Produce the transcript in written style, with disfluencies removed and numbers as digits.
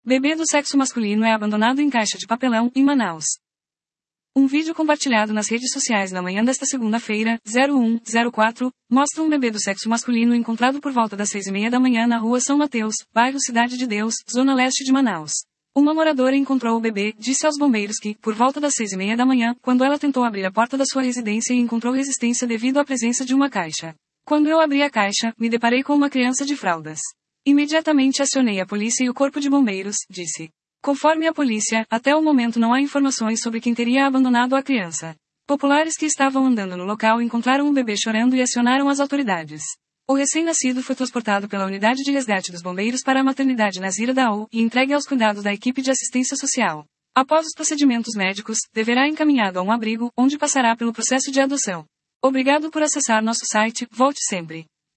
Bebê do sexo masculino é abandonado em caixa de papelão, em Manaus. Um vídeo compartilhado nas redes sociais na manhã desta segunda-feira, 01/04, mostra um bebê do sexo masculino encontrado por volta das 6:30 da manhã na rua São Mateus, bairro Cidade de Deus, zona leste de Manaus. Uma moradora encontrou o bebê, disse aos bombeiros que, por volta das 6:30 da manhã, quando ela tentou abrir a porta da sua residência e encontrou resistência devido à presença de uma caixa. Quando eu abri a caixa, me deparei com uma criança de fraldas. Imediatamente acionei a polícia e o corpo de bombeiros, disse. Conforme a polícia, até o momento não há informações sobre quem teria abandonado a criança. Populares que estavam andando no local encontraram o bebê chorando e acionaram as autoridades. O recém-nascido foi transportado pela unidade de resgate dos bombeiros para a maternidade Nazira Daou e entregue aos cuidados da equipe de assistência social. Após os procedimentos médicos, deverá encaminhado a um abrigo, onde passará pelo processo de adoção. Obrigado por acessar nosso site, volte sempre.